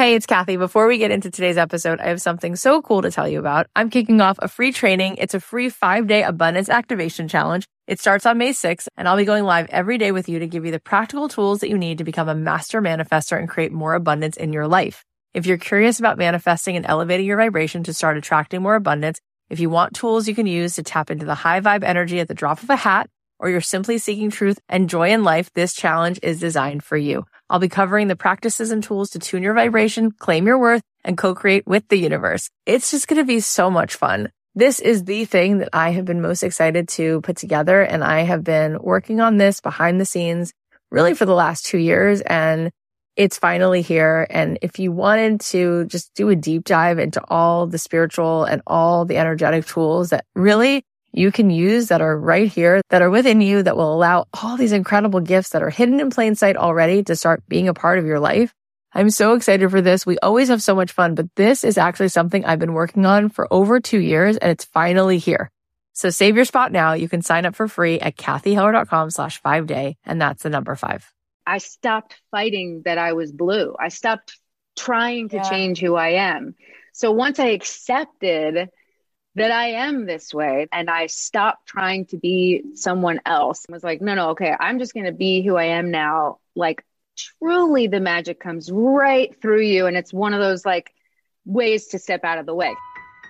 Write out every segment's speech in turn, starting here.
Hey, it's Kathy. Before we get into today's episode, I have something so cool to tell you about. I'm kicking off a free training. It's a free 5-day abundance activation challenge. It starts on May 6th, and I'll be going live every day with you to give you the practical tools that you need to become a master manifestor and create more abundance in your life. If you're curious about manifesting and elevating your vibration to start attracting more abundance, if you want tools you can use to tap into the high vibe energy at the drop of a hat, or you're simply seeking truth and joy in life, this challenge is designed for you. I'll be covering the practices and tools to tune your vibration, claim your worth, and co-create with the universe. It's just going to be so much fun. This is the thing that I have been most excited to put together, and I have been working on this behind the scenes really for the last 2 years, and it's finally here. And if you wanted to just do a deep dive into all the spiritual and all the energetic tools that really you can use that are right here, that are within you, that will allow all these incredible gifts that are hidden in plain sight already to start being a part of your life. I'm so excited for this. We always have so much fun, but this is actually something I've been working on for over 2 years, and it's finally here. So save your spot now. You can sign up for free at kathyheller.com/5day, and that's the number 5. I stopped fighting that I was blue. I stopped trying to change who I am. So once I accepted that I am this way, and I stopped trying to be someone else, I was like, no, okay, I'm just going to be who I am now. Like, truly the magic comes right through you. And it's one of those like ways to step out of the way.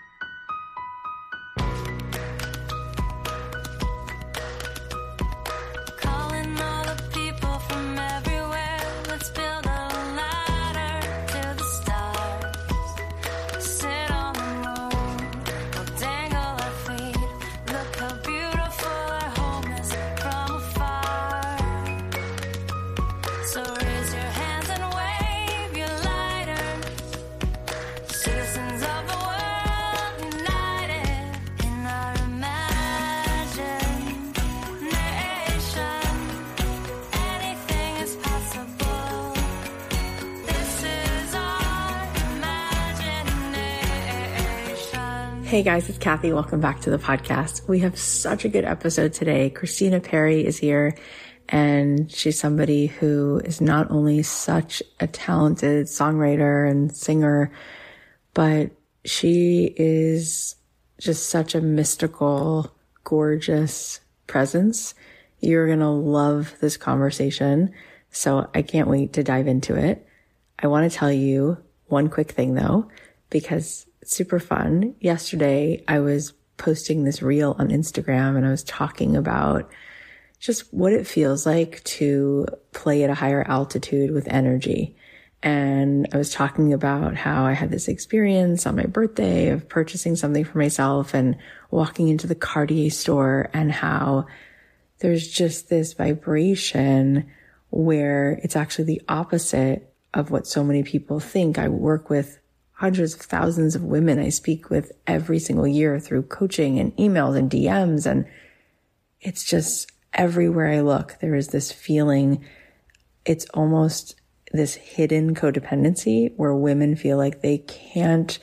Hey guys, it's Kathy. Welcome back to the podcast. We have such a good episode today. Christina Perri is here, and she's somebody who is not only such a talented songwriter and singer, but she is just such a mystical, gorgeous presence. You're going to love this conversation, so I can't wait to dive into it. I want to tell you one quick thing though, because it's super fun. Yesterday, I was posting this reel on Instagram, and I was talking about just what it feels like to play at a higher altitude with energy. And I was talking about how I had this experience on my birthday of purchasing something for myself and walking into the Cartier store, and how there's just this vibration where it's actually the opposite of what so many people think. I work with hundreds of thousands of women I speak with every single year through coaching and emails and DMs. And it's just everywhere I look, there is this feeling. It's almost this hidden codependency where women feel like they can't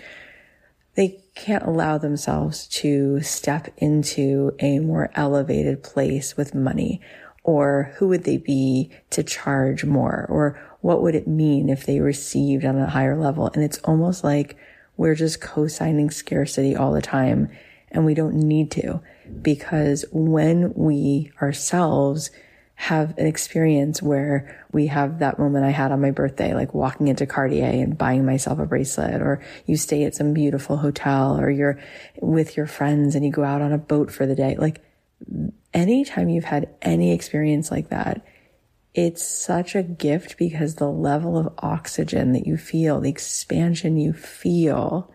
allow themselves to step into a more elevated place with money. Or who would they be to charge more? Or what would it mean if they received on a higher level? And it's almost like we're just co-signing scarcity all the time, and we don't need to, because when we ourselves have an experience where we have that moment I had on my birthday, like walking into Cartier and buying myself a bracelet, or you stay at some beautiful hotel, or you're with your friends and you go out on a boat for the day, like anytime you've had any experience like that, it's such a gift, because the level of oxygen that you feel, the expansion you feel,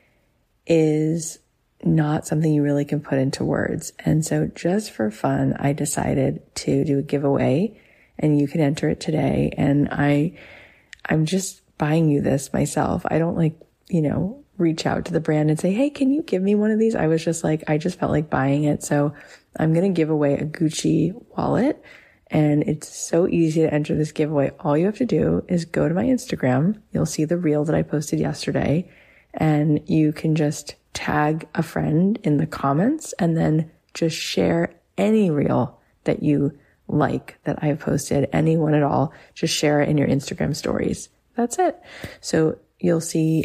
is not something you really can put into words. And so just for fun, I decided to do a giveaway, and you can enter it today. And I'm just buying you this myself. I don't reach out to the brand and say, hey, can you give me one of these? I was just like, I just felt like buying it. So I'm going to give away a Gucci wallet, and it's so easy to enter this giveaway. All you have to do is go to my Instagram. You'll see the reel that I posted yesterday, and you can just tag a friend in the comments and then just share any reel that you like that I've posted, anyone at all. Just share it in your Instagram stories. That's it. So you'll see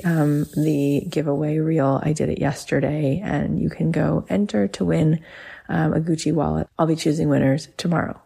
the giveaway reel. I did it yesterday, and you can go enter to win a Gucci wallet. I'll be choosing winners tomorrow.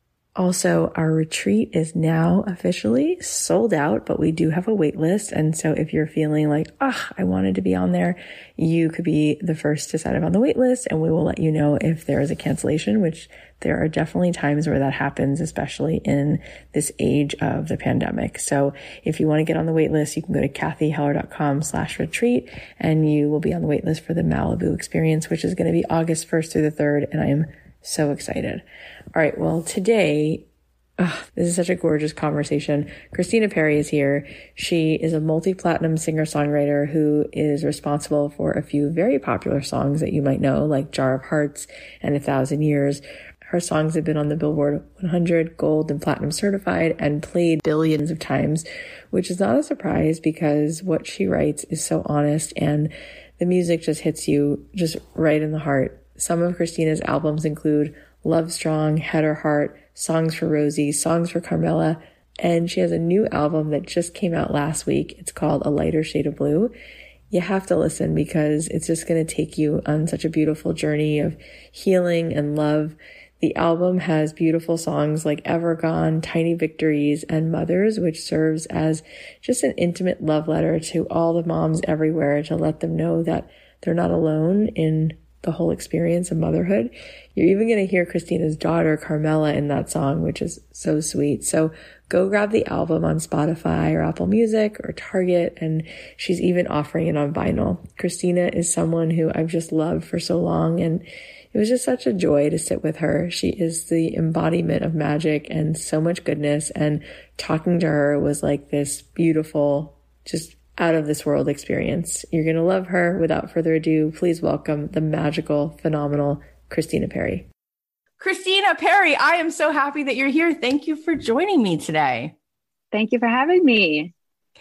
Also, our retreat is now officially sold out, but we do have a wait list. And so if you're feeling like, I wanted to be on there, you could be the first to sign up on the wait list, and we will let you know if there is a cancellation, which there are definitely times where that happens, especially in this age of the pandemic. So if you want to get on the wait list, you can go to kathyheller.com/retreat, and you will be on the wait list for the Malibu experience, which is going to be August 1st through the 3rd. And I am so excited. All right. Well, today, this is such a gorgeous conversation. Christina Perri is here. She is a multi-platinum singer-songwriter who is responsible for a few very popular songs that you might know, like Jar of Hearts and 1,000 Years. Her songs have been on the Billboard 100, gold and platinum certified, and played billions of times, which is not a surprise because what she writes is so honest and the music just hits you just right in the heart. Some of Christina's albums include Love Strong, Head or Heart, Songs for Rosie, Songs for Carmela, and she has a new album that just came out last week. It's called A Lighter Shade of Blue. You have to listen because it's just going to take you on such a beautiful journey of healing and love. The album has beautiful songs like Ever Gone, Tiny Victories, and Mothers, which serves as just an intimate love letter to all the moms everywhere to let them know that they're not alone in the whole experience of motherhood. You're even going to hear Christina's daughter, Carmela, in that song, which is so sweet. So go grab the album on Spotify or Apple Music or Target, and she's even offering it on vinyl. Christina is someone who I've just loved for so long, and it was just such a joy to sit with her. She is the embodiment of magic and so much goodness, and talking to her was like this beautiful, just out of this world experience. You're going to love her. Without further ado, please welcome the magical, phenomenal Christina Perri. Christina Perri, I am so happy that you're here. Thank you for joining me today. Thank you for having me.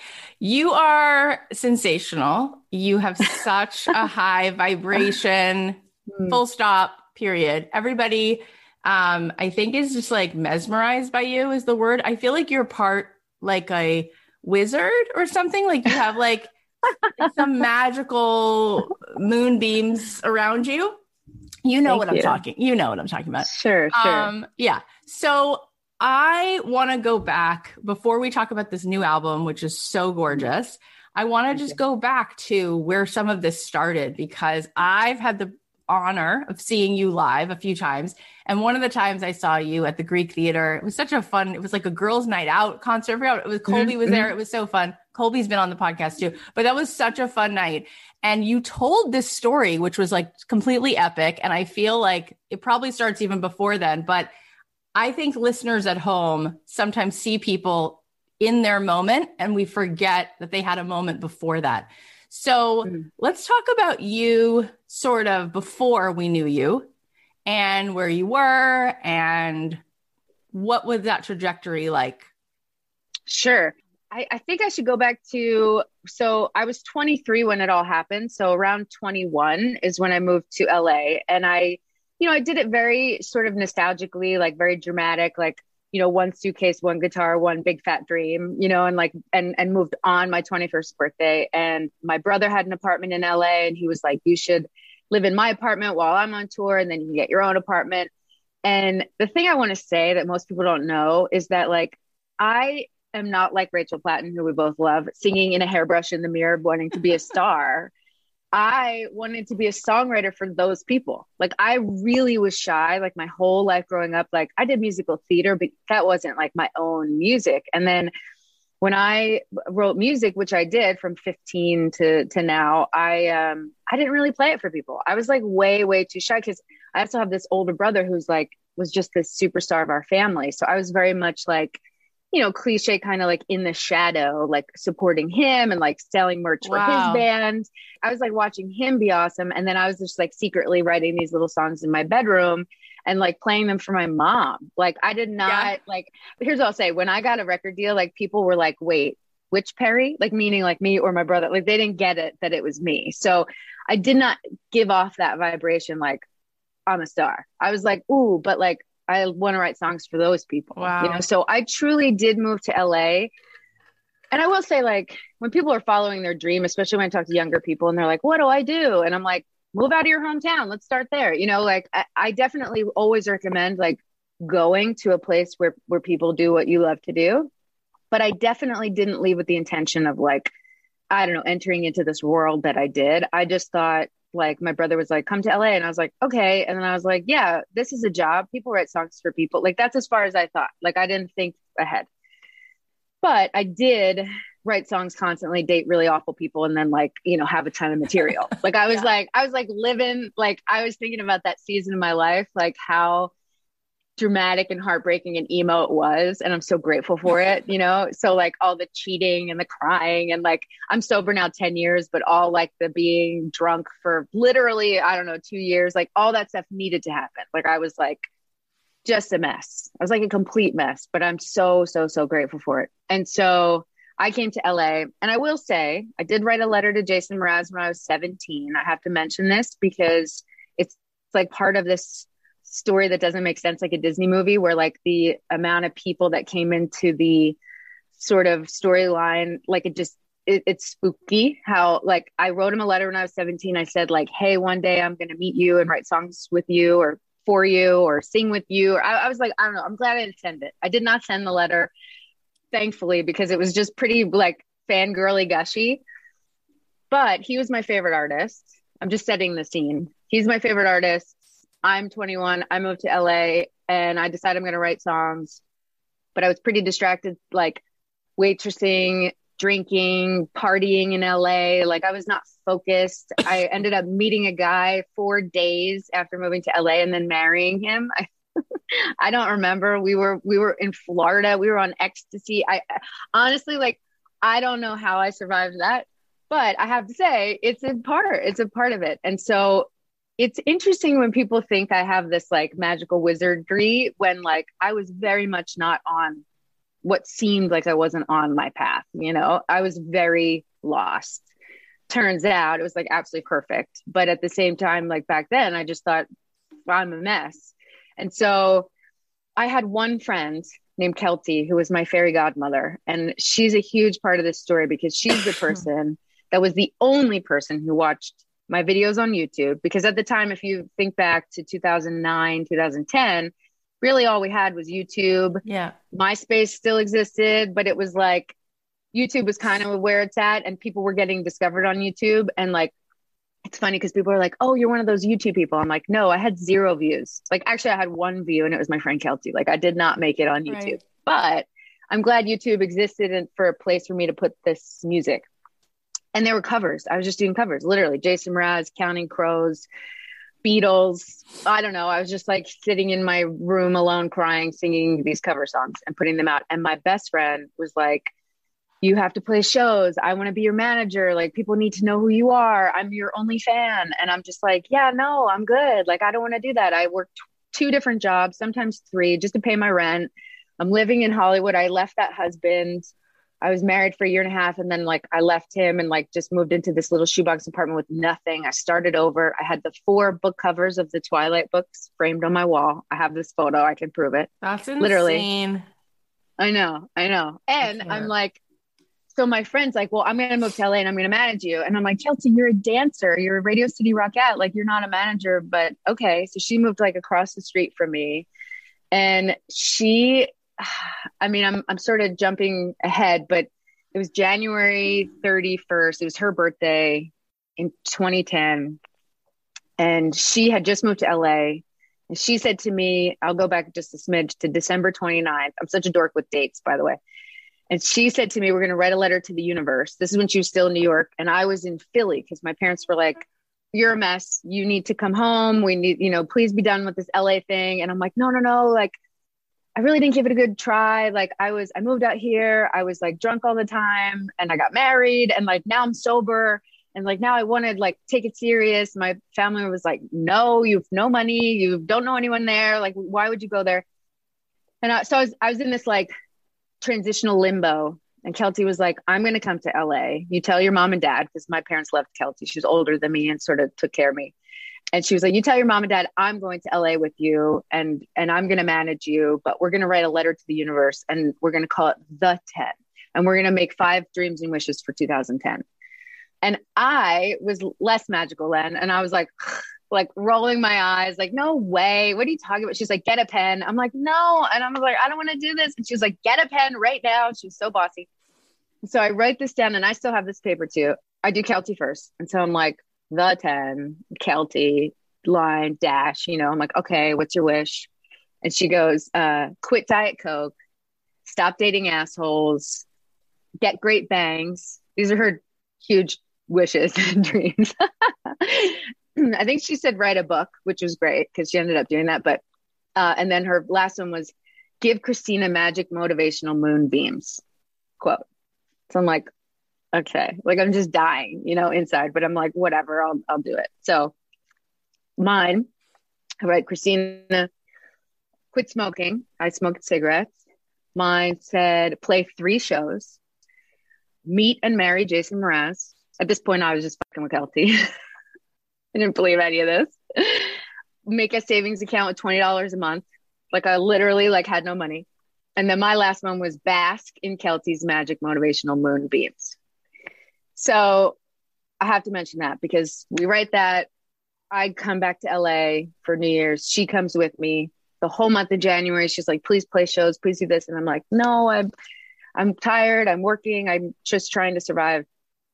You are sensational. You have such a high vibration, full stop, period. Everybody, I think is just like mesmerized by you is the word. I feel like you're part like a wizard or something, like you have like some magical moonbeams around you. You know what I'm talking about. Sure. Yeah. So I want to go back before we talk about this new album, which is so gorgeous. I want to just go back to where some of this started, because I've had the honor of seeing you live a few times. And one of the times I saw you at the Greek Theater, it was such a fun, it was like a girls' night out concert. It was Colby was there. It was so fun. Colby's been on the podcast too, but that was such a fun night. And you told this story, which was like completely epic. And I feel like it probably starts even before then, but I think listeners at home sometimes see people in their moment and we forget that they had a moment before that. So let's talk about you sort of before we knew you and where you were and what was that trajectory like? Sure. I think I should go back to, so I was 23 when it all happened. So around 21 is when I moved to LA, and I did it very sort of nostalgically, like very dramatic, like, one suitcase, one guitar, one big fat dream, and like, and moved on my 21st birthday. And my brother had an apartment in LA, and he was like, you should live in my apartment while I'm on tour, and then you can get your own apartment. And the thing I want to say that most people don't know is that, like, I am not like Rachel Platten, who we both love, singing in a hairbrush in the mirror, wanting to be a star. I wanted to be a songwriter for those people. Like, I really was shy, like my whole life growing up. Like, I did musical theater, but that wasn't like my own music. And then when I wrote music, which I did from 15 to now, I didn't really play it for people. I was like way, way too shy, because I also have this older brother who's like, was just this superstar of our family. So I was very much like, cliche, kind of like in the shadow, like supporting him and like selling merch for his band. I was like watching him be awesome. And then I was just like secretly writing these little songs in my bedroom and like playing them for my mom. Like, I did not like, here's what I'll say. When I got a record deal, like people were like, wait, which Perri? Like, meaning like me or my brother. Like, they didn't get it, that it was me. So I did not give off that vibration. Like, I'm a star. I was like, ooh, but like, I want to write songs for those people. Wow. So I truly did move to LA. And I will say, like, when people are following their dream, especially when I talk to younger people and they're like, what do I do? And I'm like, move out of your hometown. Let's start there. You know, like I definitely always recommend like going to a place where people do what you love to do. But I definitely didn't leave with the intention of like, I don't know, entering into this world that I did. I just thought, like, my brother was like, come to LA. And I was like, okay. And then I was like, yeah, this is a job. People write songs for people. Like, that's as far as I thought. Like, I didn't think ahead. But I did write songs constantly, date really awful people, and then like, you know, have a ton of material. Like I was like living, like I was thinking about that season of my life, like how dramatic and heartbreaking and emo it was. And I'm so grateful for it, you know? So like all the cheating and the crying and like, I'm sober now 10 years, but all like the being drunk for literally, I don't know, 2 years, like all that stuff needed to happen. Like I was like, just a mess. I was like a complete mess, but I'm so, so, so grateful for it. And so I came to LA, and I will say, I did write a letter to Jason Mraz when I was 17. I have to mention this because it's like part of this story that doesn't make sense, like a Disney movie, where like the amount of people that came into the sort of storyline, like it's spooky how like I wrote him a letter when I was 17. I said like, hey, one day I'm going to meet you and write songs with you or for you or sing with you. Or I was like, I don't know. I'm glad I didn't send it. I did not send the letter, thankfully, because it was just pretty like fangirly gushy. But he was my favorite artist. I'm just setting the scene. He's my favorite artist. I'm 21. I moved to LA and I decided I'm going to write songs. But I was pretty distracted, like waitressing, drinking, partying in LA. Like I was not focused. I ended up meeting a guy 4 days after moving to LA and then marrying him. I don't remember. We were in Florida. We were on ecstasy. I honestly, like, I don't know how I survived that, but I have to say it's a part of it. And so it's interesting when people think I have this like magical wizardry when like I was very much not on what seemed like I wasn't on my path. You know, I was very lost. Turns out it was like absolutely perfect. But at the same time, like back then, I just thought I'm a mess. And so I had one friend named Kelty who was my fairy godmother. And she's a huge part of this story because she's the person that was the only person who watched my videos on YouTube. Because at the time, if you think back to 2009, 2010, really all we had was YouTube. Yeah. MySpace still existed, but it was like YouTube was kind of where it's at and people were getting discovered on YouTube. And like, it's funny because people are like, oh, you're one of those YouTube people. I'm like, no, I had 0 views. Like, actually, I had 1 view and it was my friend Kelty. Like, I did not make it on YouTube. Right. But I'm glad YouTube existed for a place for me to put this music. And there were covers. I was just doing covers, literally. Jason Mraz, Counting Crows, Beatles. I don't know. I was just like sitting in my room alone crying, singing these cover songs and putting them out. And my best friend was like, you have to play shows. I want to be your manager. Like people need to know who you are. I'm your only fan. And I'm just like, yeah, no, I'm good. Like, I don't want to do that. I worked 2 different jobs, sometimes 3, just to pay my rent. I'm living in Hollywood. I left that husband. I was married for 1.5 years. And then like I left him and like just moved into this little shoebox apartment with nothing. I started over. I had the 4 book covers of the Twilight books framed on my wall. I have this photo. I can prove it. That's insane. Literally. I know. And I'm like, so my friend's like, well, I'm going to move to LA and I'm going to manage you. And I'm like, Kelty, you're a dancer. You're a Radio City Rockette. Like you're not a manager, but okay. So she moved like across the street from me. And she, I mean, I'm sort of jumping ahead, but it was January 31st. It was her birthday in 2010. And she had just moved to LA. And she said to me, I'll go back just a smidge to December 29th. I'm such a dork with dates, by the way. And she said to me, we're going to write a letter to the universe. This is when she was still in New York. And I was in Philly because my parents were like, you're a mess. You need to come home. We need, please be done with this LA thing. And I'm like, no. Like, I really didn't give it a good try. Like I moved out here. I was like drunk all the time and I got married and like, now I'm sober. And like, now I wanted like, take it serious. My family was like, no, you have no money. You don't know anyone there. Like, why would you go there? And I was in this like transitional limbo. And Kelty was like, I'm going to come to LA. You tell your mom and dad, because my parents left Kelty. She was older than me and sort of took care of me. And she was like, you tell your mom and dad, I'm going to LA with you and I'm going to manage you, but we're going to write a letter to the universe and we're going to call it the 10. and we're going to make 5 dreams and wishes for 2010. And I was less magical then. And I was like rolling my eyes, like, no way. What are you talking about? She's like, get a pen. I'm like, no. And I was like, I don't want to do this. And she's like, get a pen right now. She was so bossy. So I write this down, and I still have this paper too. I do Kelty first. And so I'm like, the 10, Kelty, line, dash, you know, I'm like, okay, what's your wish? And she goes, quit Diet Coke, stop dating assholes, get great bangs. These are her huge wishes and dreams. I think she said write a book, which was great because she ended up doing that. But and then her last one was give Christina magic motivational moonbeams quote. So I'm like, okay, like I'm just dying, you know, inside, but I'm like, whatever, I'll do it. So mine, I write, Christina, quit smoking. I smoked cigarettes. Mine said play 3 shows, meet and marry Jason Mraz. At this point, I was just fucking with Kelty. I didn't believe any of this. Make a savings account with $20 a month. Like I literally like had no money. And then my last one was bask in Kelty's magic motivational moonbeams. So I have to mention that because we write that. I come back to LA for New Year's. She comes with me the whole month of January. She's like, please play shows, please do this. And I'm like, no, I'm tired. I'm working. I'm just trying to survive.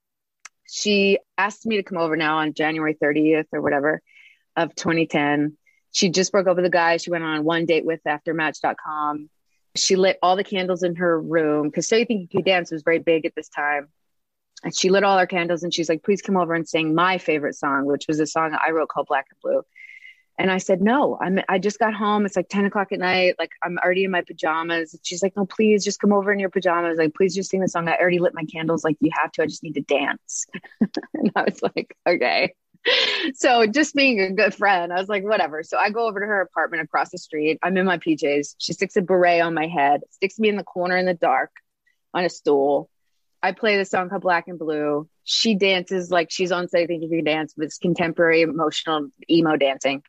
She asked me to come over now on January 30th or whatever of 2010. She just broke up with a guy she went on one date with after Match.com. She lit all the candles in her room because So You Think You Could Dance was very big at this time. And she lit all our candles and she's like, please come over and sing my favorite song, which was a song I wrote called Black and Blue. And I said, no, I just got home. It's like 10 o'clock at night. Like I'm already in my pajamas. And she's like, no, please just come over in your pajamas. Like, please just sing the song. I already lit my candles. Like you have to, I just need to dance. And I was like, okay. So just being a good friend, I was like, whatever. So I go over to her apartment across the street. I'm in my PJs. She sticks a beret on my head, sticks me in the corner in the dark on a stool. I play the song called Black and Blue. She dances like she's on So You Think You Can Dance, with contemporary emotional emo dancing.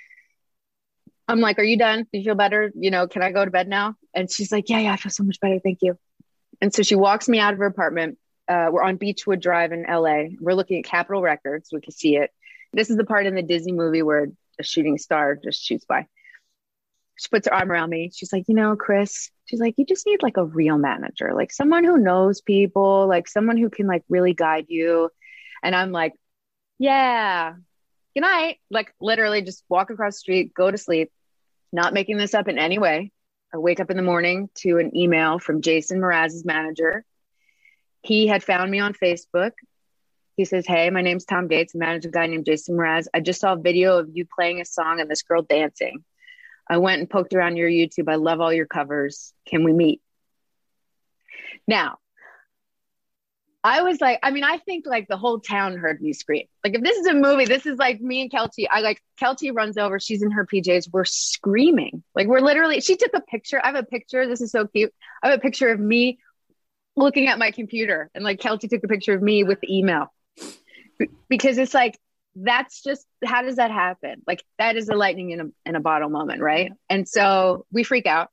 I'm like, are you done? Do you feel better? You know, can I go to bed now? And she's like, yeah, I feel so much better. Thank you. And so she walks me out of her apartment. We're on Beechwood Drive in LA. We're looking at Capitol Records. We can see it. This is the part in the Disney movie where a shooting star just shoots by. She puts her arm around me. She's like, you know, Chris, she's like, you just need like a real manager, like someone who knows people, like someone who can like really guide you. And I'm like, yeah, good night. Like literally just walk across the street, go to sleep, not making this up in any way. I wake up in the morning to an email from Jason Mraz's manager. He had found me on Facebook. He says, hey, my name's Tom Gates. I manage a guy named Jason Mraz. I just saw a video of you playing a song and this girl dancing. I went and poked around your YouTube. I love all your covers. Can we meet? Now, I was like, I mean, I think like the whole town heard me scream. Like if this is a movie, this is like me and Kelty. Kelty runs over. She's in her PJs. We're screaming. Like we're literally, she took a picture. I have a picture. This is so cute. I have a picture of me looking at my computer. And like Kelty took a picture of me with the email. Because it's like, that's just, how does that happen? Like that is a lightning in a bottle moment, right? And so we freak out.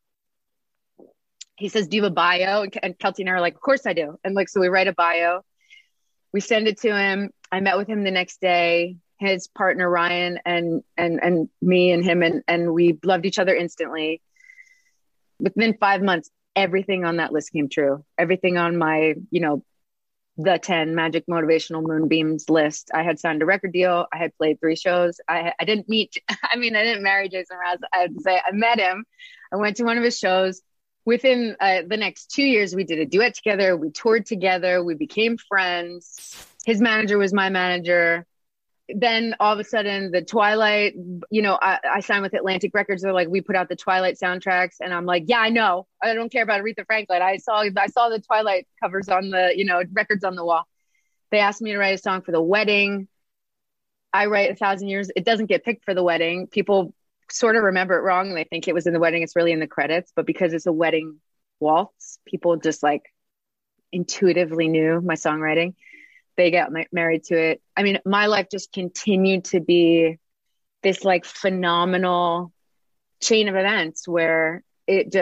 He says, do you have a bio? And Kelty and I are like, of course I do. And like, so we write a bio, we send it to him. I met with him the next day, his partner, Ryan, and me and him, and we loved each other instantly. Within 5 months, everything on that list came true. Everything on my, you know, the 10 magic motivational moonbeams list. I had signed a record deal. I had played 3 shows. I didn't marry Jason Mraz. I had to say, I met him. I went to one of his shows. Within the next 2 years, we did a duet together. We toured together. We became friends. His manager was my manager. Then all of a sudden the Twilight, you know, I signed with Atlantic Records. They're like, we put out the Twilight soundtracks. And I'm like, yeah, I know. I don't care about Aretha Franklin. I saw the Twilight covers on the, you know, records on the wall. They asked me to write a song for the wedding. I write 1,000 Years. It doesn't get picked for the wedding. People sort of remember it wrong. They think it was in the wedding. It's really in the credits. But because it's a wedding waltz, people just like intuitively knew my songwriting. They got married to it. I mean, my life just continued to be this like phenomenal chain of events where it just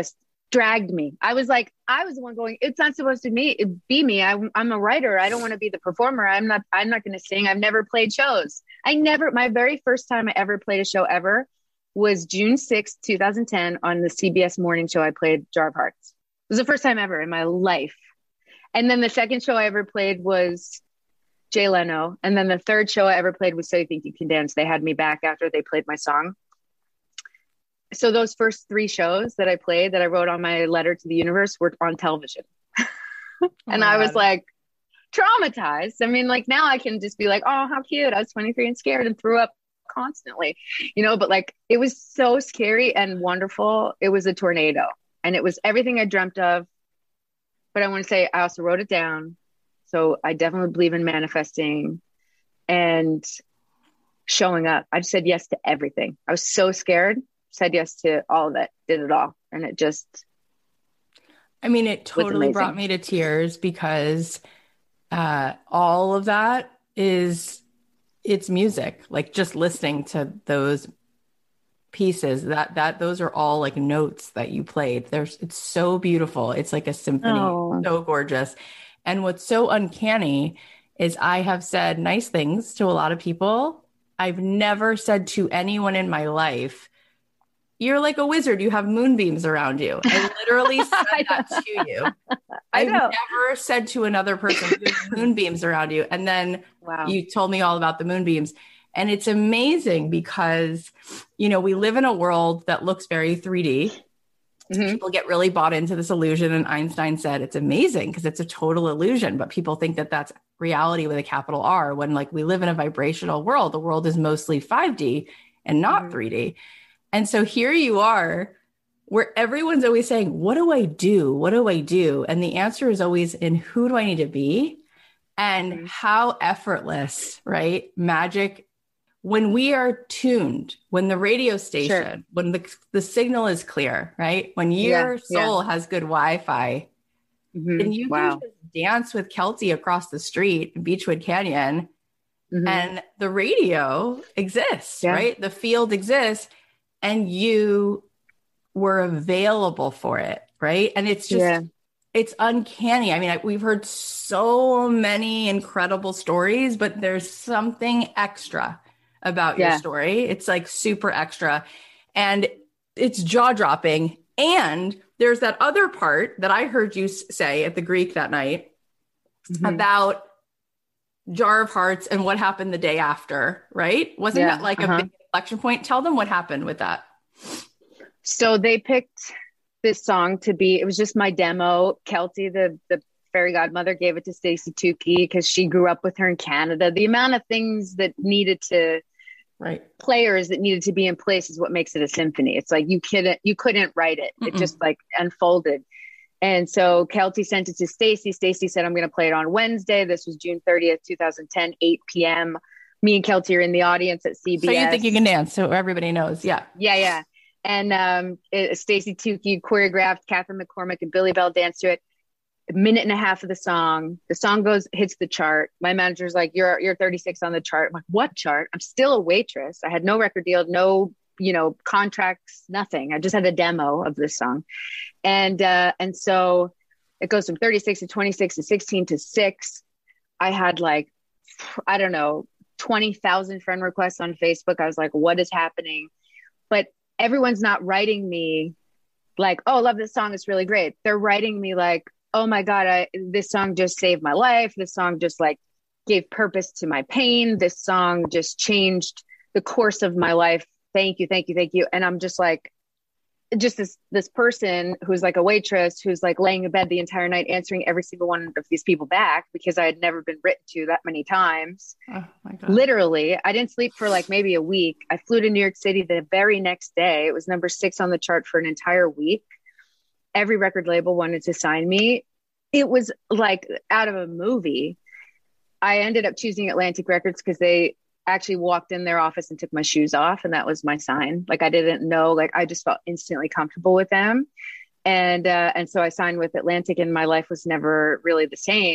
dragged me. I was the one going, it's not supposed to be me. I'm a writer. I don't want to be the performer. I'm not going to sing. I've never played shows. My very first time I ever played a show ever was June 6th, 2010 on the CBS morning show. I played Jar of Hearts. It was the first time ever in my life. And then the second show I ever played was Jay Leno. And then the third show I ever played was So You Think You Can Dance. They had me back after they played my song. So those first 3 shows that I played, that I wrote on my letter to the universe, were on television. And I was like traumatized. I mean, like now I can just be like, oh, how cute. I was 23 and scared and threw up constantly, but like it was so scary and wonderful. It was a tornado and it was everything I dreamt of. But I want to say, I also wrote it down. So I definitely believe in manifesting and showing up. I just said yes to everything. I was so scared, said yes to all of it, did it all. And it just, it totally brought me to tears because all of that it's music. Like just listening to those pieces, those are all like notes that you played. It's so beautiful. It's like a symphony. Oh. So gorgeous. And what's so uncanny is I have said nice things to a lot of people. I've never said to anyone in my life, you're like a wizard. You have moonbeams around you. I literally said that to you. I've never said to another person, you have moonbeams around you. And then you told me all about the moonbeams. And it's amazing because, we live in a world that looks very 3D. Mm-hmm. People get really bought into this illusion. And Einstein said, it's amazing because it's a total illusion. But people think that that's reality with a capital R, when like we live in a vibrational world. The world is mostly 5D and not 3D. And so here you are, where everyone's always saying, what do I do? What do I do? And the answer is always in who do I need to be? And how effortless, right? Magic, when we are tuned, when the radio station, when the signal is clear, right? When your soul has good Wi-Fi, then you can just dance with Kelty across the street in Beechwood Canyon, and the radio exists, right? The field exists, and you were available for it, right? And it's just, it's uncanny. I mean, we've heard so many incredible stories, but there's something extra about your story. It's like super extra, and it's jaw-dropping. And there's that other part that I heard you say at the Greek that night about Jar of Hearts and what happened the day after, right? Wasn't that like a big inflection point? Tell them what happened with that. So they picked this song it was just my demo. Kelty, the fairy godmother, gave it to Stacey Tukey because she grew up with her in Canada. The amount of things that needed to, players that needed to be in place is what makes it a symphony. It's like you couldn't write it. It just like unfolded. And so Kelty sent it to Stacey. Stacey said, I'm going to play it on Wednesday. This was June 30th, 2010, 8 p.m. Me and Kelty are in the audience at CBS. So You Think You Can Dance, so everybody knows. Yeah. And Stacey Tukey choreographed, Catherine McCormick and Billy Bell danced to it. A minute and a half of the song hits the chart. My manager's like, you're 36 on the chart. I'm like, what chart? I'm still a waitress. I had no record deal, no, contracts, nothing. I just had a demo of this song. And so it goes from 36 to 26 to 16 to 6. I had 20,000 friend requests on Facebook. I was like, what is happening? But everyone's not writing me like, oh, love this song. It's really great. They're writing me like, oh my God, this song just saved my life. This song just gave purpose to my pain. This song just changed the course of my life. Thank you, thank you, thank you. And I'm just like, this person who's like a waitress, who's like laying in bed the entire night, answering every single one of these people back because I had never been written to that many times. Oh my God. Literally, I didn't sleep for maybe a week. I flew to New York City the very next day. It was number 6 on the chart for an entire week. Every record label wanted to sign me. It was like out of a movie. I ended up choosing Atlantic Records because they actually walked in their office and took my shoes off. And that was my sign. I didn't know, I just felt instantly comfortable with them. And so I signed with Atlantic, and my life was never really the same.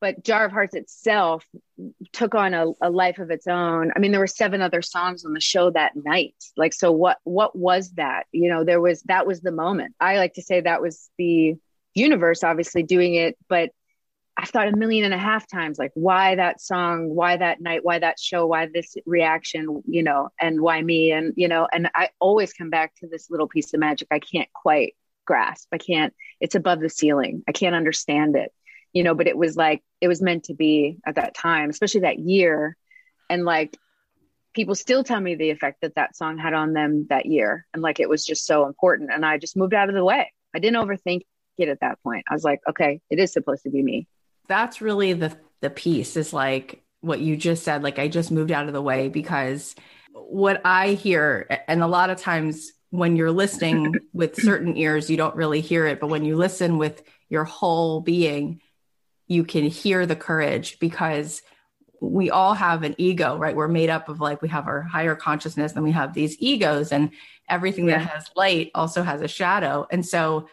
but Jar of Hearts itself took on a life of its own. I mean, there were 7 other songs on the show that night. Like, so what was that? You know, that was the moment. I like to say that was the universe obviously doing it, but I've thought 1.5 million times, like, why that song, why that night, why that show, why this reaction, you know, and why me? And, you know, and I always come back to this little piece of magic I can't quite grasp. It's above the ceiling. I can't understand it, you know, but it was like, it was meant to be at that time, especially that year. And like, people still tell me the effect that song had on them that year. And like, it was just so important. And I just moved out of the way. I didn't overthink it at that point. I was like, okay, it is supposed to be me. That's really the piece, is like what you just said. Like, I just moved out of the way, because what I hear, and a lot of times when you're listening with certain ears, you don't really hear it. But when you listen with your whole being, you can hear the courage, because we all have an ego, right? We're made up of, like, we have our higher consciousness, and we have these egos, and everything that has light also has a shadow. And so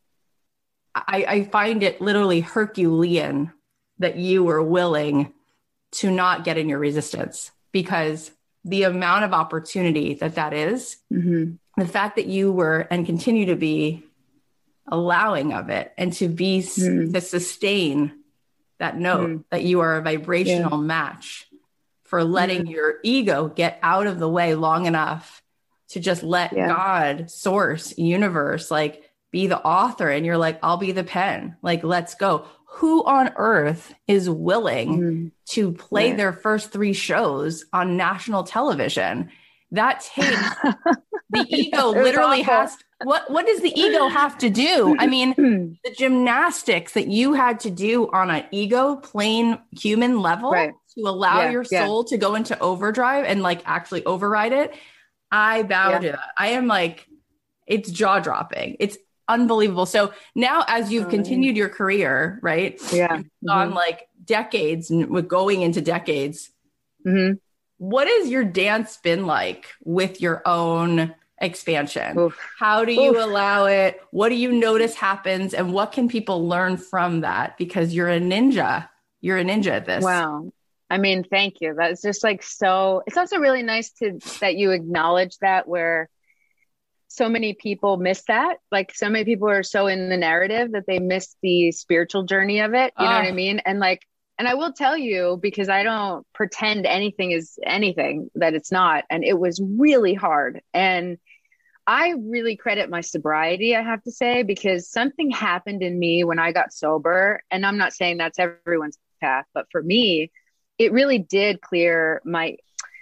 I find it literally Herculean that you were willing to not get in your resistance, because the amount of opportunity that is, the fact that you were and continue to be allowing of it, and to be to sustain that note that you are a vibrational match for letting your ego get out of the way long enough to just let God, source, universe, like, be the author. And you're like, I'll be the pen. Like, let's go. Who on earth is willing to play their first 3 shows on national television? That takes the ego literally has, what does the ego have to do? I mean, the gymnastics that you had to do on an ego plain human level to allow your soul to go into overdrive and like actually override it. I bow to that. I am like, it's jaw dropping. It's unbelievable. So now, as you've continued your career, right? Yeah. On like decades, with going into decades, what has your dance been like with your own expansion? How do you allow it? What do you notice happens? And what can people learn from that? Because you're a ninja. You're a ninja at this. Wow. I mean, thank you. That's just like, so it's also really nice that you acknowledge that, where so many people miss that. Like, so many people are so in the narrative that they miss the spiritual journey of it. You know what I mean? And like, and I will tell you, because I don't pretend anything is anything that it's not. And it was really hard. And I really credit my sobriety, I have to say, because something happened in me when I got sober. And I'm not saying that's everyone's path, but for me, it really did clear my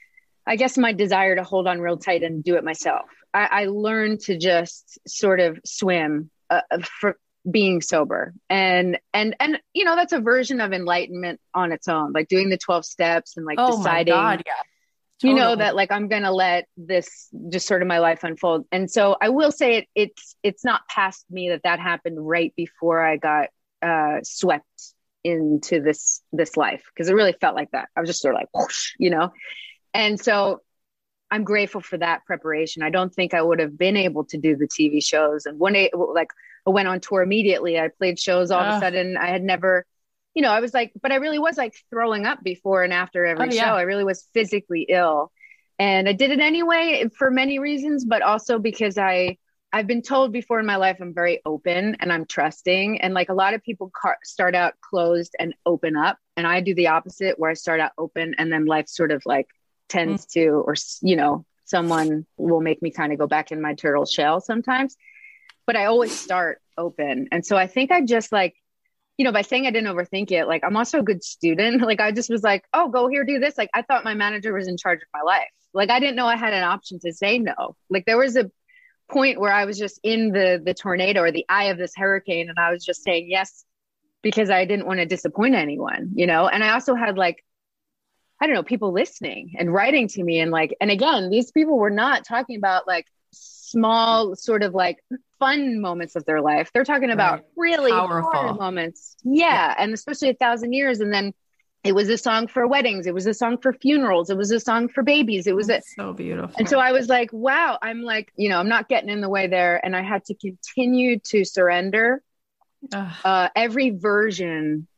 desire to hold on real tight and do it myself. I learned to just sort of swim for being sober. And, you know, that's a version of enlightenment on its own, like doing the 12 steps and like deciding, totally. You know, that like, I'm going to let this just sort of my life unfold. And so I will say it's not past me that happened right before I got swept into this life. Cause it really felt like that. I was just sort of like, whoosh, you know? And so I'm grateful for that preparation. I don't think I would have been able to do the TV shows. And one day, like, I went on tour immediately. I played shows all of a sudden. I had never, you know, I was like, but I really was like throwing up before and after every show. I really was physically ill. And I did it anyway for many reasons, but also because I've been told before in my life, I'm very open and I'm trusting. And like a lot of people start out closed and open up. And I do the opposite, where I start out open and then life sort of like tends to, or, you know, someone will make me kind of go back in my turtle shell sometimes, but I always start open. And so I think I just like, you know, by saying I didn't overthink it, like I'm also a good student. Like I just was like, oh, go here, do this. Like I thought my manager was in charge of my life. Like I didn't know I had an option to say no. Like there was a point where I was just in the tornado or the eye of this hurricane. And I was just saying yes, because I didn't want to disappoint anyone, you know? And I also had like, I don't know, people listening and writing to me and like, and again, these people were not talking about like small sort of like fun moments of their life. They're talking about really powerful hard moments. Yeah. And especially 1,000 years. And then it was a song for weddings. It was a song for funerals. It was a song for babies. It was so beautiful. And so I was like, wow, I'm like, you know, I'm not getting in the way there. And I had to continue to surrender every version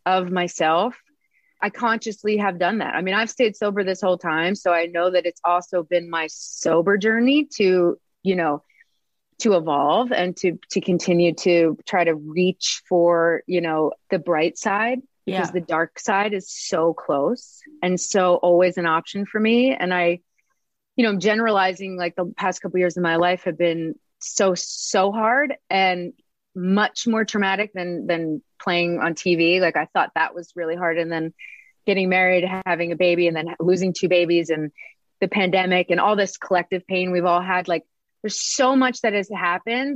of myself, I consciously have done that. I mean, I've stayed sober this whole time, so I know that it's also been my sober journey to, you know, to evolve and to continue to try to reach for, you know, the bright side, because the dark side is so close and so always an option for me. And I, you know, I'm generalizing, like the past couple of years of my life have been so hard and much more traumatic than playing on TV. Like I thought that was really hard. And then getting married, having a baby, and then losing 2 babies, and the pandemic and all this collective pain we've all had. Like there's so much that has happened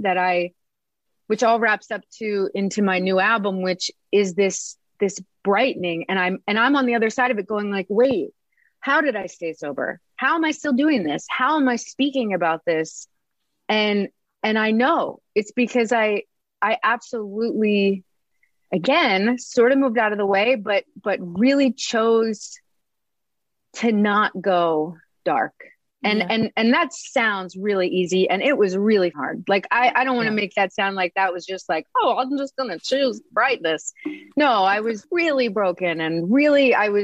which all wraps up into my new album, which is this brightening. And I'm on the other side of it going like, wait, how did I stay sober? How am I still doing this? How am I speaking about this? And I know it's because I absolutely, again, sort of moved out of the way, but really chose to not go dark. And that sounds really easy. And it was really hard. Like, I don't want to make that sound like that was just like, oh, I'm just going to choose brightness. No, I was really broken, and really I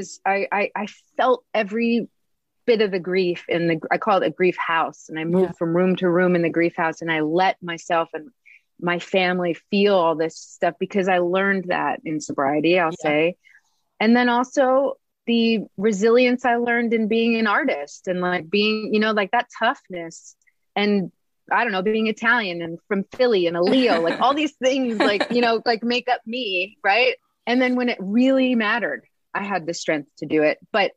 felt every bit of the grief I call it a grief house. And I moved from room to room in the grief house, and I let myself and my family feel all this stuff, because I learned that in sobriety, I'll say. And then also the resilience I learned in being an artist, and like being, you know, like that toughness, and I don't know, being Italian and from Philly and a Leo, like all these things, like, you know, like make up me. Right. And then when it really mattered, I had the strength to do it. But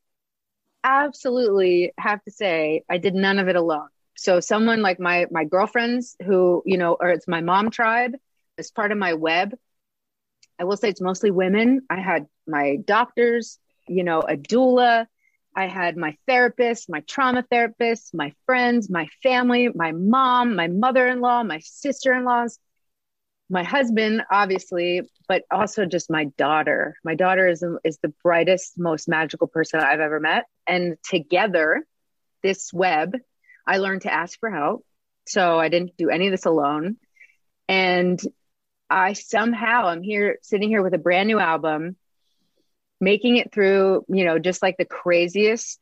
absolutely have to say, I did none of it alone. So someone like my girlfriends who, you know, or it's my mom tribe as part of my web. I will say it's mostly women. I had my doctors, you know, a doula. I had my therapist, my trauma therapist, my friends, my family, my mom, my mother-in-law, my sister-in-laws, my husband, obviously, but also just my daughter. My daughter is the brightest, most magical person I've ever met. And together, this web, I learned to ask for help. So I didn't do any of this alone. And I'm sitting here with a brand new album, making it through, you know, just like the craziest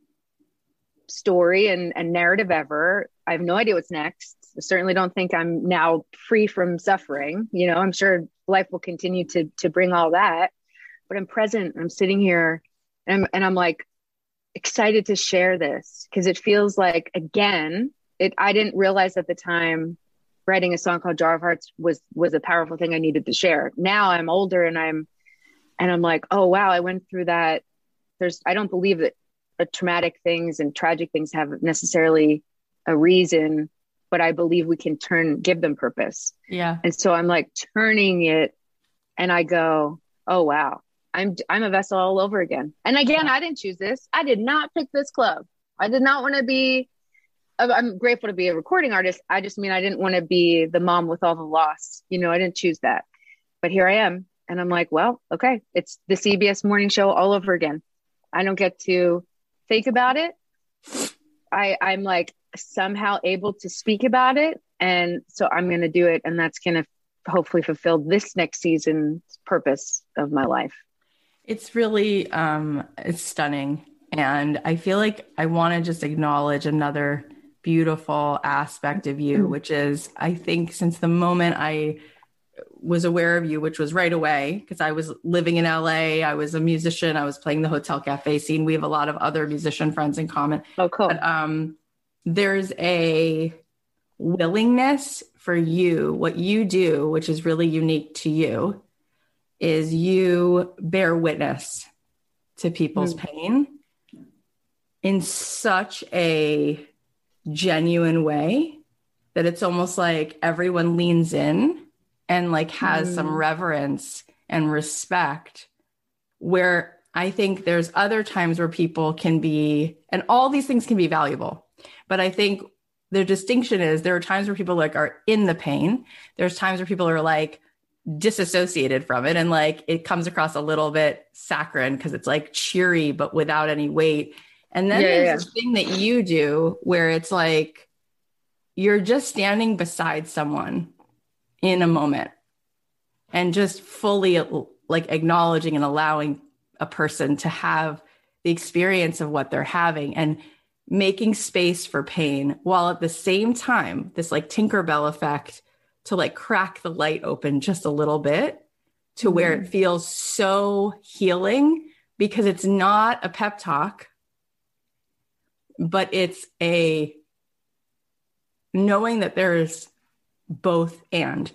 story and narrative ever. I have no idea what's next. I certainly don't think I'm now free from suffering. You know, I'm sure life will continue to bring all that, but I'm present. I'm sitting here and I'm like excited to share this, because it feels like, again, I didn't realize at the time writing a song called Jar of Hearts was a powerful thing I needed to share. Now I'm older and I'm like, oh wow, I went through that. I don't believe that traumatic things and tragic things have necessarily a reason, but I believe we can give them purpose. Yeah. And so I'm like turning it, and I go, oh wow, I'm a vessel all over again. And again, I didn't choose this. I did not pick this club. I did not want to be, I'm grateful to be a recording artist. I just mean, I didn't want to be the mom with all the loss. You know, I didn't choose that, but here I am. And I'm like, well, okay, it's the CBS morning show all over again. I don't get to think about it. I'm like somehow able to speak about it. And so I'm going to do it. And that's going to hopefully fulfill this next season's purpose of my life. It's really, it's stunning. And I feel like I want to just acknowledge another beautiful aspect of you, which is, I think since the moment I was aware of you, which was right away, because I was living in LA, I was a musician, I was playing the hotel cafe scene. We have a lot of other musician friends in common. Oh, cool. But, there's a willingness for you, what you do, which is really unique to you, is you bear witness to people's pain in such a genuine way that it's almost like everyone leans in and like has some reverence and respect, where I think there's other times where people can be, and all these things can be valuable. But I think the distinction is there are times where people like are in the pain. There's times where people are like disassociated from it. And like, it comes across a little bit saccharine because it's like cheery, but without any weight. And then there's this thing that you do where it's like, you're just standing beside someone in a moment and just fully like acknowledging and allowing a person to have the experience of what they're having and making space for pain, while at the same time, this like Tinkerbell effect to like crack the light open just a little bit to where it feels so healing, because it's not a pep talk, but it's a knowing that there's both and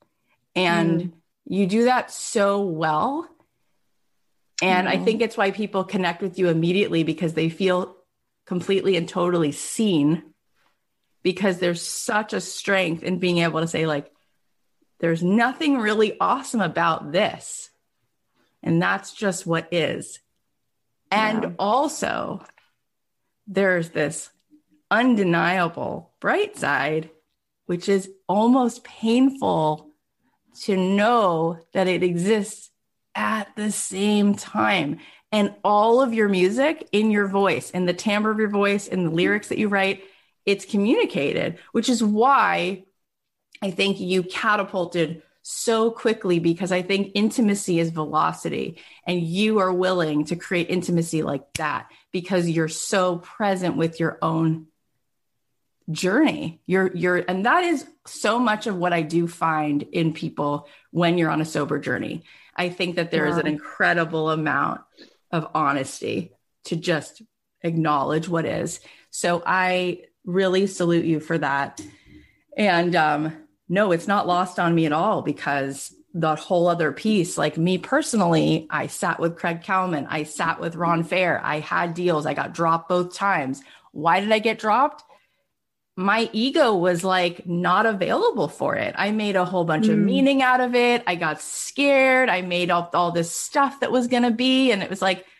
you do that so well. And I think it's why people connect with you immediately, because they feel completely and totally seen, because there's such a strength in being able to say like, there's nothing really awesome about this. And that's just what is. And also there's this undeniable bright side, which is almost painful to know that it exists at the same time. And all of your music in your voice, in the timbre of your voice, in the lyrics that you write, it's communicated, which is why I think you catapulted so quickly, because I think intimacy is velocity, and you are willing to create intimacy like that because you're so present with your own journey. And that is so much of what I do find in people when you're on a sober journey. I think that there is an incredible amount of honesty to just acknowledge what is. So I really salute you for that. And no, it's not lost on me at all, because that whole other piece, like me personally, I sat with Craig Kalman, I sat with Ron Fair, I had deals, I got dropped both times. Why did I get dropped? My ego was like not available for it. I made a whole bunch of meaning out of it. I got scared. I made up all this stuff that was going to be. And it was like,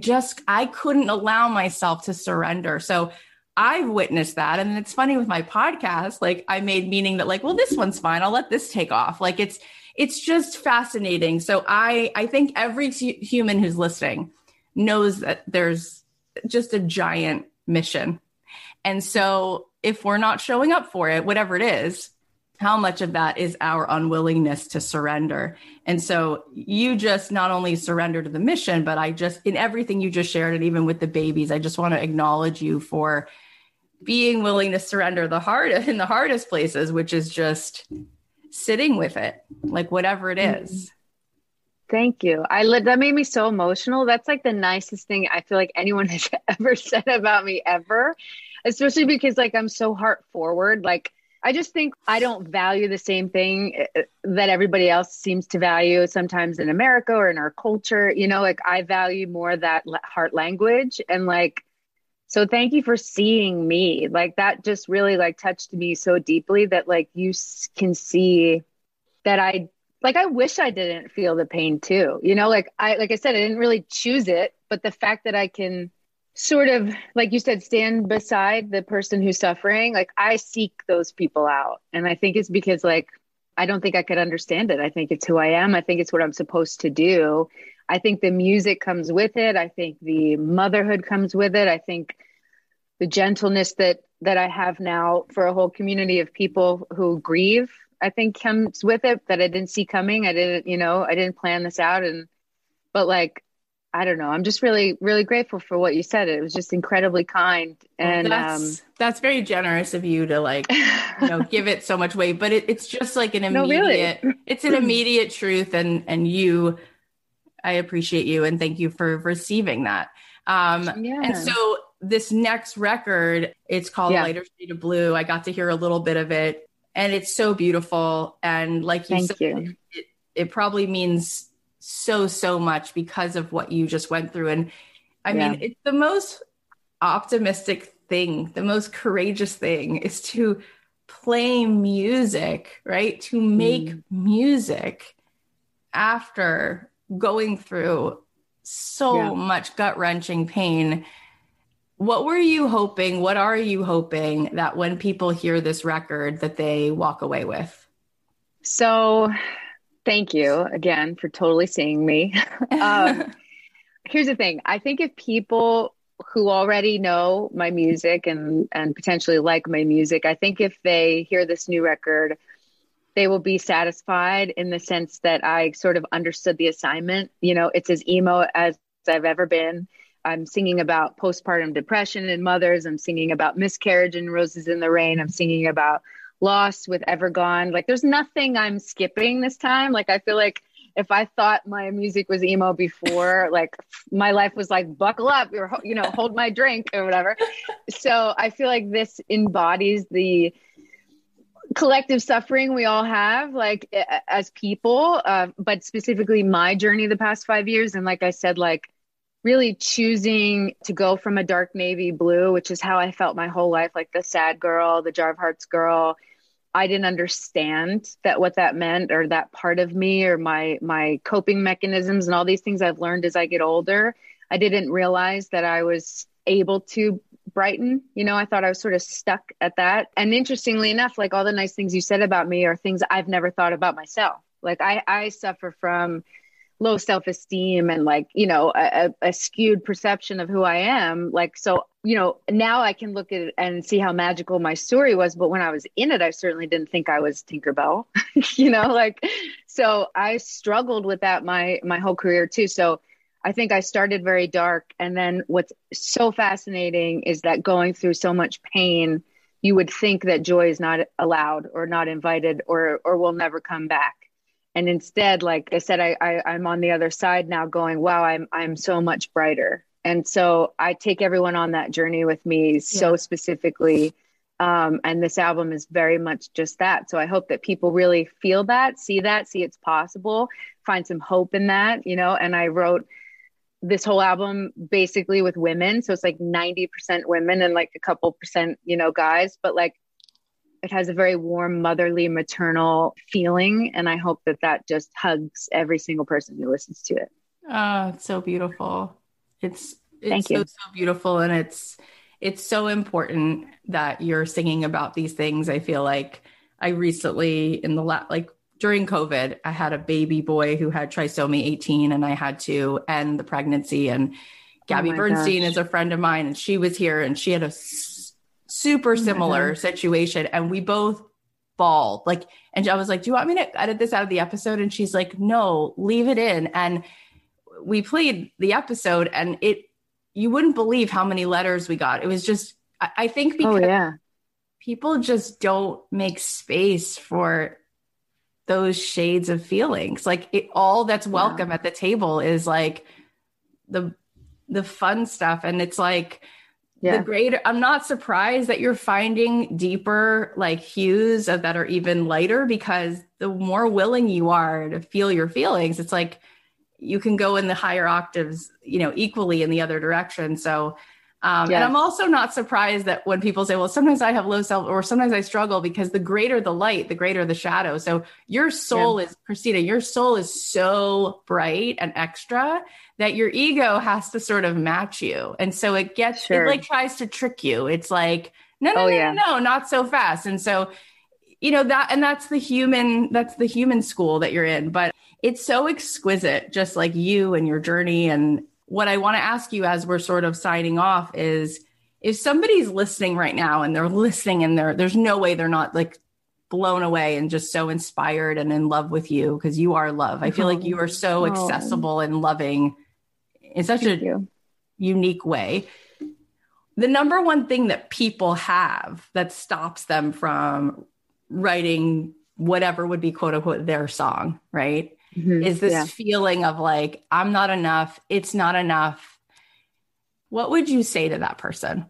I couldn't allow myself to surrender. So I've witnessed that. And it's funny with my podcast, like I made meaning that like, well, this one's fine. I'll let this take off. Like it's just fascinating. So I think every human who's listening knows that there's just a giant mission. And so if we're not showing up for it, whatever it is, how much of that is our unwillingness to surrender? And so you just not only surrender to the mission, but in everything you just shared, and even with the babies, I just want to acknowledge you for being willing to surrender in the hardest places, which is just sitting with it, like whatever it is. Thank you. That made me so emotional. That's like the nicest thing I feel like anyone has ever said about me ever, especially because like I'm so heart forward. Like I just think I don't value the same thing that everybody else seems to value sometimes in America or in our culture. You know, like I value more that heart language, and like, so thank you for seeing me. Like that just really like touched me so deeply that like you can see that I wish I didn't feel the pain too. You know, like I said, I didn't really choose it, but the fact that I can sort of, like you said, stand beside the person who's suffering, like I seek those people out. And I think it's because like, I don't think I could understand it. I think it's who I am. I think it's what I'm supposed to do. I think the music comes with it. I think the motherhood comes with it. I think the gentleness that I have now for a whole community of people who grieve, I think comes with it, that I didn't see coming. I didn't plan this out. But like, I don't know. I'm just really, really grateful for what you said. It was just incredibly kind. And that's very generous of you to like, give it so much weight, but it's just like an immediate, it's an immediate truth. And I appreciate you. And thank you for receiving that. And so this next record, it's called Lighter Shade of Blue. I got to hear a little bit of it, and it's so beautiful. And like you said, it probably means so much because of what you just went through. And I mean, it's the most optimistic thing, the most courageous thing is to play music, right? To make music after going through so much gut-wrenching pain. What were you hoping? What are you hoping that when people hear this record that they walk away with? So thank you again for totally seeing me. Here's the thing. I think if people who already know my music and potentially like my music, I think if they hear this new record, they will be satisfied in the sense that I sort of understood the assignment. You know, it's as emo as I've ever been. I'm singing about postpartum depression in mothers. I'm singing about miscarriage and Roses in the Rain. I'm singing about loss with Evergone. Like there's nothing I'm skipping this time. Like I feel like if I thought my music was emo before, like my life was like buckle up or, you know, hold my drink or whatever. So I feel like this embodies the collective suffering we all have, like as people, but specifically my journey the past 5 years. And like I said, like really choosing to go from a dark navy blue, which is how I felt my whole life, like the sad girl, the jar of hearts girl. I didn't understand that what that meant, or that part of me, or my coping mechanisms and all these things I've learned as I get older. I didn't realize that I was able to brighten. You know, I thought I was sort of stuck at that. And interestingly enough, like all the nice things you said about me are things I've never thought about myself. Like I suffer from low self-esteem and like, you know, a skewed perception of who I am. Like, so, you know, now I can look at it and see how magical my story was. But when I was in it, I certainly didn't think I was Tinkerbell, you know, like, so I struggled with that my whole career too. So I think I started very dark. And then what's so fascinating is that going through so much pain, you would think that joy is not allowed or not invited or will never come back. And instead, like I said, I'm on the other side now going, wow, I'm so much brighter. And so I take everyone on that journey with me so specifically. And this album is very much just that. So I hope that people really feel that, see it's possible, find some hope in that, you know. And I wrote this whole album basically with women. So it's like 90% women and like a couple percent, you know, guys, but like it has a very warm, motherly, maternal feeling. And I hope that that just hugs every single person who listens to it. Oh, it's so beautiful. It's Thank you. So beautiful. And it's so important that you're singing about these things. I feel like I recently like during COVID, I had a baby boy who had trisomy 18 and I had to end the pregnancy, and Gabby Bernstein is a friend of mine and she was here and she had a super similar situation and we both bawled. Like, and I was like, do you want me to edit this out of the episode? And she's like, no, leave it in. And we played the episode and you wouldn't believe how many letters we got. It was just, I think because people just don't make space for those shades of feelings. Like all that's welcome at the table is like the fun stuff. And it's like, the greater, I'm not surprised that you're finding deeper like hues that are even lighter, because the more willing you are to feel your feelings, it's like you can go in the higher octaves, you know, equally in the other direction. So, and I'm also not surprised that when people say, well, sometimes I have low self or sometimes I struggle, because the greater the light, the greater the shadow. So your soul is, Christina, your soul is so bright and extra that your ego has to sort of match you. And so it gets, it like tries to trick you. It's like, no, not so fast. And so, you know, that's the human school that you're in, but it's so exquisite, just like you and your journey. And what I want to ask you as we're sort of signing off is, if somebody's listening right now and they're listening and there's no way they're not like blown away and just so inspired and in love with you, because you are love. I feel like you are so accessible and loving in such a unique way. The number one thing that people have that stops them from writing whatever would be quote unquote their song, right? Is this feeling of like, I'm not enough. It's not enough. What would you say to that person?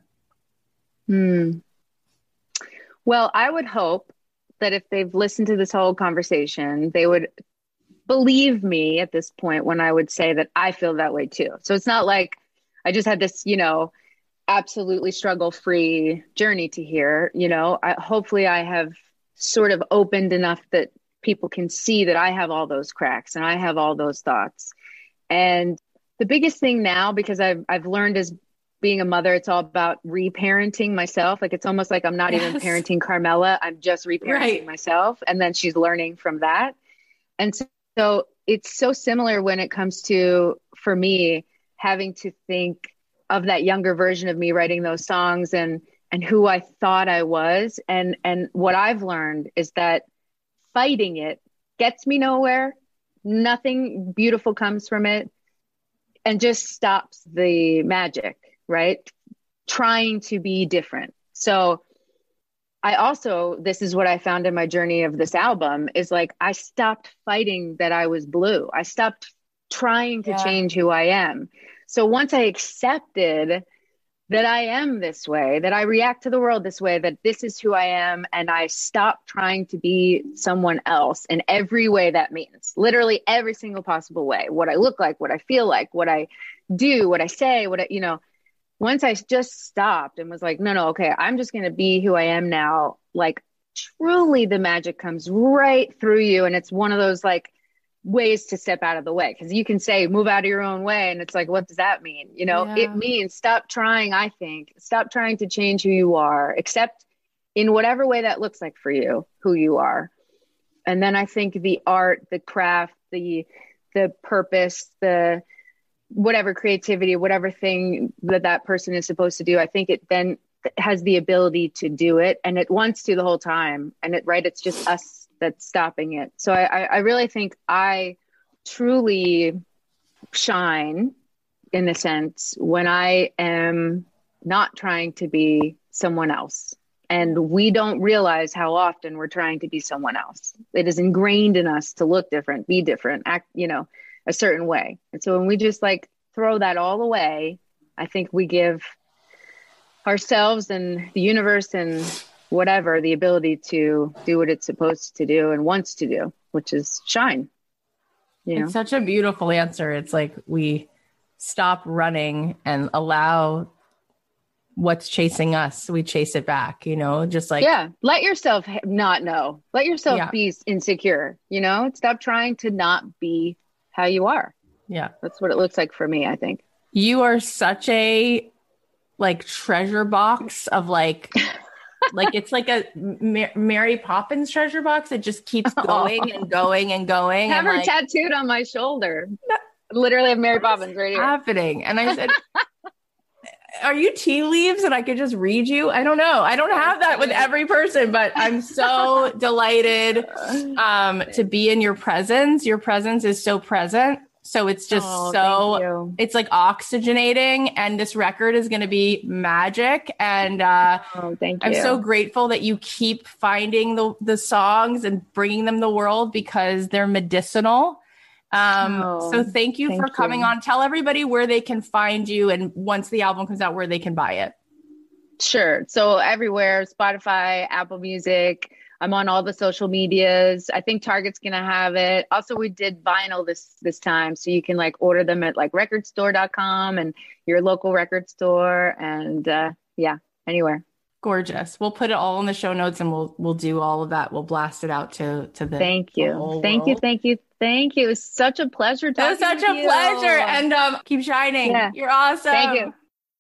Well, I would hope that if they've listened to this whole conversation, they would believe me at this point when I would say that I feel that way too. So it's not like I just had this, you know, absolutely struggle-free journey to here. You know, hopefully I have sort of opened enough that people can see that I have all those cracks and I have all those thoughts. And the biggest thing now, because I've learned as being a mother, it's all about reparenting myself. Like it's almost like I'm not even parenting Carmela. I'm just reparenting myself. And then she's learning from that. And so it's so similar when it comes to, for me, having to think of that younger version of me writing those songs and who I thought I was. And what I've learned is that fighting it gets me nowhere. Nothing beautiful comes from it and just stops the magic, right? Trying to be different. So this is what I found in my journey of this album is like, I stopped fighting that I was blue. I stopped trying to change who I am. So once I accepted that I am this way, that I react to the world this way, that this is who I am, and I stop trying to be someone else in every way that means, literally every single possible way, what I look like, what I feel like, what I do, what I say, once I just stopped and was like, no, okay, I'm just going to be who I am now. Like truly the magic comes right through you. And it's one of those like ways to step out of the way. Cause you can say, move out of your own way. And it's like, what does that mean? It means stop trying, stop trying to change who you are, except in whatever way that looks like for you, who you are. And then I think the art, the craft, the purpose, the whatever creativity, whatever thing that person is supposed to do, I think it then has the ability to do it, and it wants to the whole time. And it's just us that's stopping it. So I really think I truly shine in a sense when I am not trying to be someone else. And we don't realize how often we're trying to be someone else. It is ingrained in us to look different, be different, act, a certain way. And so when we just like throw that all away, I think we give ourselves and the universe and whatever the ability to do what it's supposed to do and wants to do, which is shine. It's such a beautiful answer. It's like we stop running and allow what's chasing us. We chase it back, just like, let yourself not know, let yourself be insecure, stop trying to not be how you are. Yeah. That's what it looks like for me, I think. You are such a like treasure box of like, like it's like a Mary Poppins treasure box. It just keeps going and going and going. Have her tattooed on my shoulder. Literally have Mary Poppins right here. Happening. And I said, are you tea leaves? And I could just read you. I don't know. I don't have that with every person, but I'm so delighted to be in your presence. Your presence is so present. So it's just it's like oxygenating, and this record is going to be magic. And thank you. I'm so grateful that you keep finding the songs and bringing them to the world because they're medicinal. So thank you for coming on. Tell everybody where they can find you, and once the album comes out, where they can buy it. Sure. So everywhere, Spotify, Apple Music. I'm on all the social medias. I think Target's going to have it. Also, we did vinyl this time. So you can like order them at like recordstore.com and your local record store. And anywhere. Gorgeous. We'll put it all in the show notes, and we'll do all of that. We'll blast it out to the Thank you. whole Thank world. you. It was such a pleasure talking to you. It was such a pleasure. And keep shining. Yeah. You're awesome. Thank you.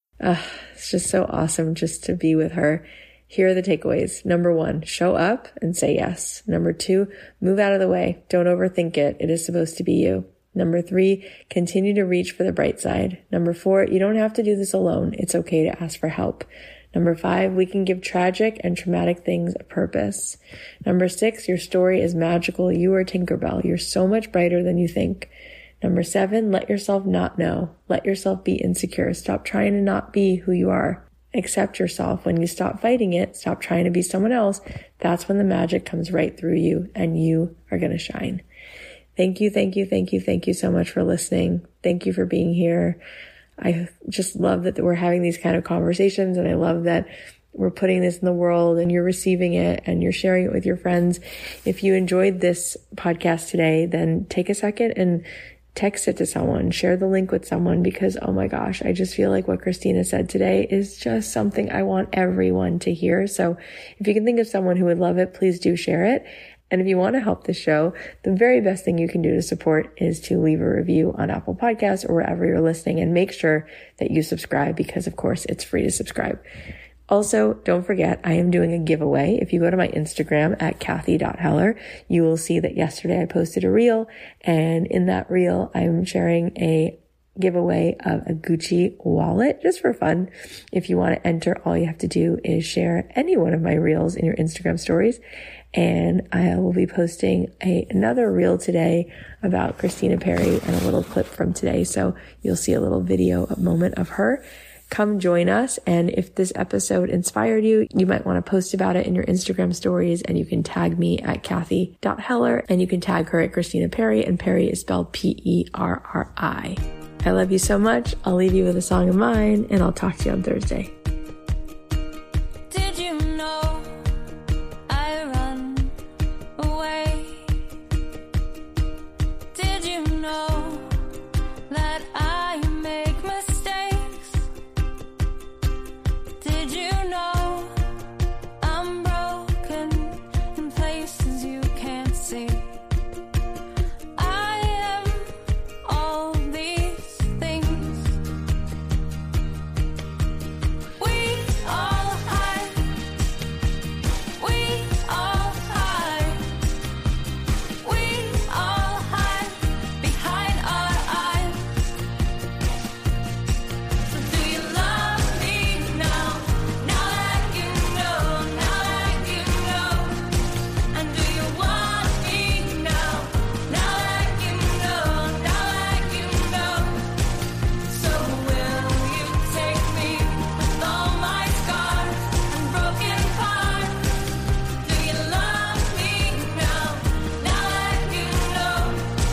It's just so awesome just to be with her. Here are the takeaways. Number 1, show up and say yes. Number 2, move out of the way. Don't overthink it. It is supposed to be you. Number 3, continue to reach for the bright side. Number 4, you don't have to do this alone. It's okay to ask for help. Number 5, we can give tragic and traumatic things a purpose. Number 6, your story is magical. You are Tinkerbell. You're so much brighter than you think. Number 7, let yourself not know. Let yourself be insecure. Stop trying to not be who you are. Accept yourself. When you stop fighting it, stop trying to be someone else, that's when the magic comes right through you and you are going to shine. Thank you so much for listening. Thank you for being here. I just love that we're having these kind of conversations, and I love that we're putting this in the world and you're receiving it and you're sharing it with your friends. If you enjoyed this podcast today, then take a second and text it to someone, share the link with someone, because, oh my gosh, I just feel like what Christina said today is just something I want everyone to hear. So if you can think of someone who would love it, please do share it. And if you want to help the show, the very best thing you can do to support is to leave a review on Apple Podcasts or wherever you're listening, and make sure that you subscribe, because of course it's free to subscribe. Also, don't forget, I am doing a giveaway. If you go to my Instagram at Kathy.Heller, you will see that yesterday I posted a reel, and in that reel, I'm sharing a giveaway of a Gucci wallet just for fun. If you want to enter, all you have to do is share any one of my reels in your Instagram stories. And I will be posting another reel today about Christina Perri and a little clip from today. So you'll see a little video, a moment of her. Come join us. And if this episode inspired you, you might want to post about it in your Instagram stories, and you can tag me at Kathy.Heller, and you can tag her at Christina Perri, and Perri is spelled Perri. I love you so much. I'll leave you with a song of mine, and I'll talk to you on Thursday. Did you know I run away? Did you know that I make mistakes? Did you know I'm broken in places you can't see? I am all these things. We all hide. We all hide. We all hide behind our eyes. So do you love me now? Now that you know, now that you know. And do you want me now? Now that you know, now that you know. So will you take me with all my scars and broken parts? Do you love me now? Now that you know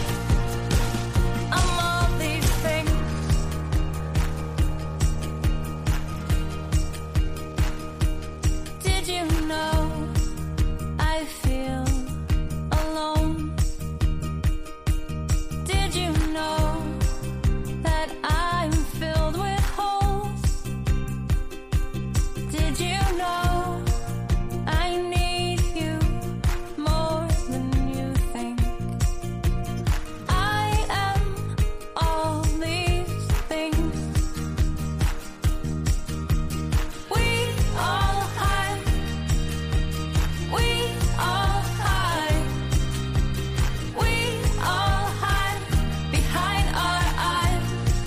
I'm all these things. Did you know I feel alone? Did you know that I'm filled with holes? Did you know I need you more than you think? I am all these things. We all hide. We all hide. We all hide behind our eyes.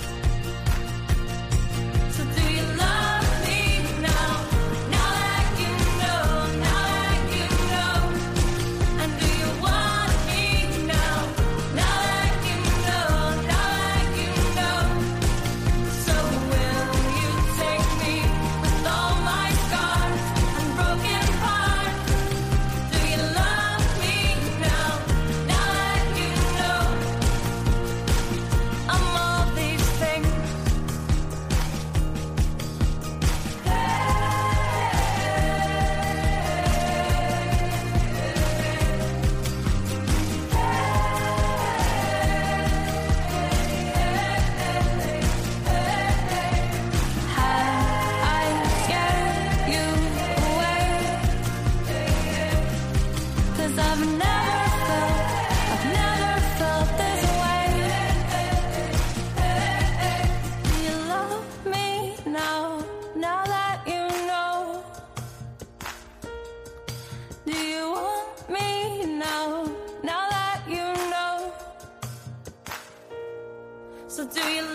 So do you love me now? Now that you know, now that you know. And do you want me now? Now that you know, now that you know. So will you take me with all my scars and broken parts? Do you love me now? Now that you know I'm all these things. 'Cause I've never felt this way. Do you love me now? Now that you know. Do you want me now? Now that you know. So do you